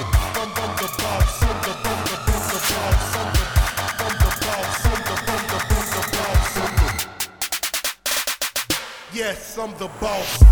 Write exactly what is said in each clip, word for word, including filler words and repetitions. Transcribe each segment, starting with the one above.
the from from the boss, I'm the from the from the boss, I'm the from the boss, I'm the from the from the boss, I'm the yes, I'm the boss.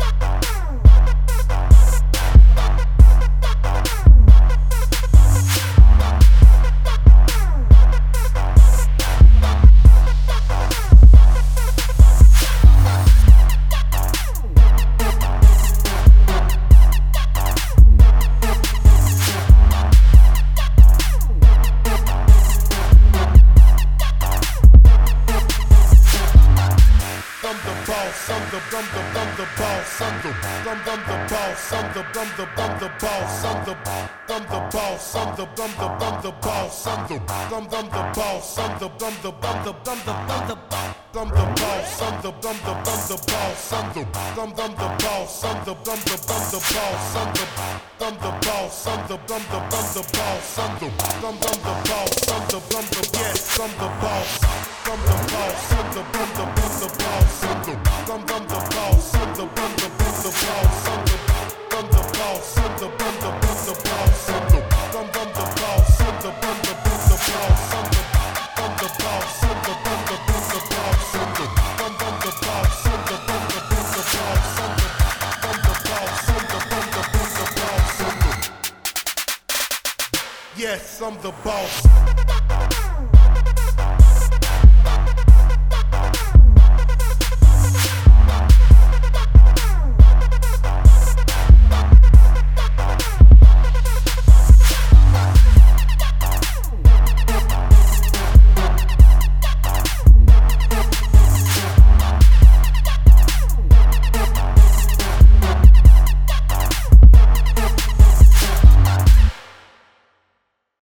I'm the bum the bum the boss. I'm the bum bum the boss. I'm the bum the bum the boss. I'm the bum the boss. I'm the bum the bum the boss. I'm the bum bum the boss. I'm the bum the bum the bum the bum the bum the boss. I'm the bum the bum the boss. I'm the bum bum the boss. I'm the bum the bum the boss. I'm the bum the boss. I'm the bum the bum the boss. I'm the bum bum the boss. I'm the bum the yes. I'm the boss. I'm the boss. I'm the bum the bum the boss. I'm the bum bum the boss. I'm the bum the bum the boss. I'm the bum the boss. I'm the bum the bum the boss. I'm the bum bum the boss. I'm the bum the bum the boss. I'm the bum the boss. I'm the bum the bum the boss. I'm the bum bum the boss. I'm the bum the bum the boss. I'm the bum the boss. I'm the bum the bum the boss. I'm the yes, I'm the boss.